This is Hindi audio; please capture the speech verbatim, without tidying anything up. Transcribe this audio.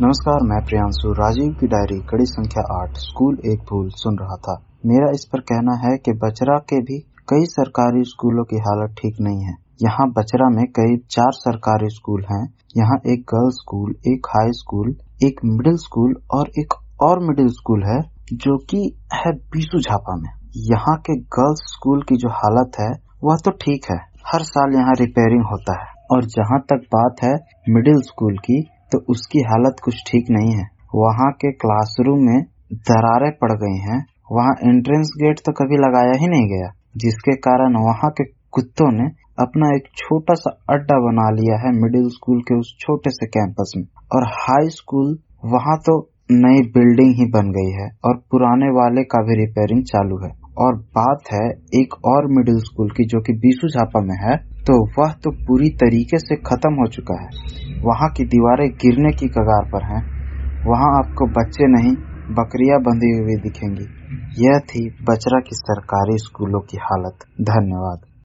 नमस्कार, मैं प्रियांशु राजीव की डायरी कड़ी संख्या आठ स्कूल एक भूल सुन रहा था। मेरा इस पर कहना है कि बचरा के भी कई सरकारी स्कूलों की हालत ठीक नहीं है। यहाँ बचरा में करीब चार सरकारी स्कूल हैं। यहाँ एक गर्ल्स स्कूल, एक हाई स्कूल, एक मिडिल स्कूल और एक और मिडिल स्कूल है जो कि है बीसू झापा में। यहाँ के गर्ल्स स्कूल की जो हालत है वह तो ठीक है, हर साल यहाँ रिपेयरिंग होता है। और जहाँ तक बात है मिडिल स्कूल की, तो उसकी हालत कुछ ठीक नहीं है। वहाँ के क्लासरूम में दरारें पड़ गई हैं। वहाँ एंट्रेंस गेट तो कभी लगाया ही नहीं गया, जिसके कारण वहाँ के कुत्तों ने अपना एक छोटा सा अड्डा बना लिया है मिडिल स्कूल के उस छोटे से कैंपस में। और हाई स्कूल, वहाँ तो नई बिल्डिंग ही बन गई है और पुराने वाले का भी रिपेयरिंग चालू है। और बात है एक और मिडिल स्कूल की जो कि बीसू झापा में है, तो वह तो पूरी तरीके से खत्म हो चुका है। वहाँ की दीवारें गिरने की कगार पर हैं। वहाँ आपको बच्चे नहीं बकरियां बंधी हुई दिखेंगी। यह थी बचरा की सरकारी स्कूलों की हालत। धन्यवाद।